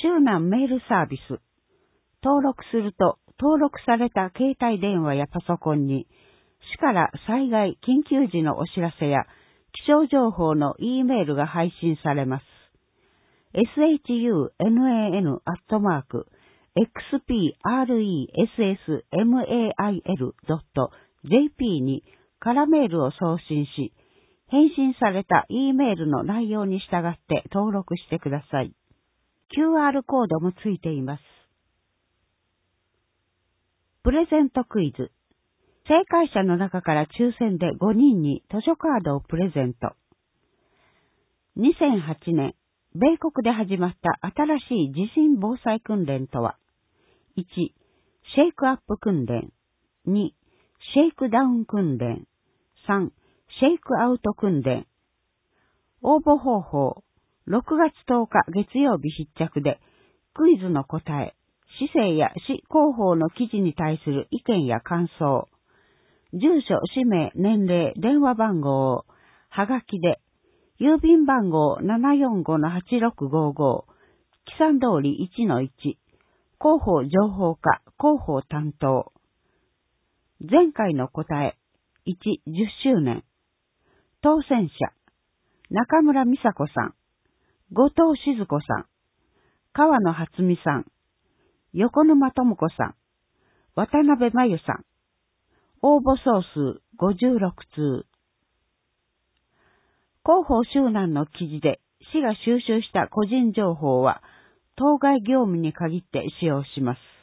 周南メールサービス。登録すると、登録された携帯電話やパソコンに、市から災害緊急時のお知らせや気象情報の E メールが配信されます。xunan@xpressmail.jp に空メールを送信し、返信された E メールの内容に従って登録してください。QR コードもついています。プレゼントクイズ。正解者の中から抽選で5人に図書カードをプレゼント。2008年、米国で始まった新しい地震防災訓練とは、1、シェイクアップ訓練、2、シェイクダウン訓練、3、シェイクアウト訓練。応募方法、6月10日月曜日必着で、クイズの答え、市政や市広報の記事に対する意見や感想、住所、氏名、年齢、電話番号を、はがきで、郵便番号 745-8655、木山通り 1-1、広報情報課、広報担当。前回の答え、1、10周年。当選者、中村美佐子さん、後藤静子さん、川野初美さん、横沼智子さん、渡辺真由さん。応募総数56通。広報周南の記事で市が収集した個人情報は当該業務に限って使用します。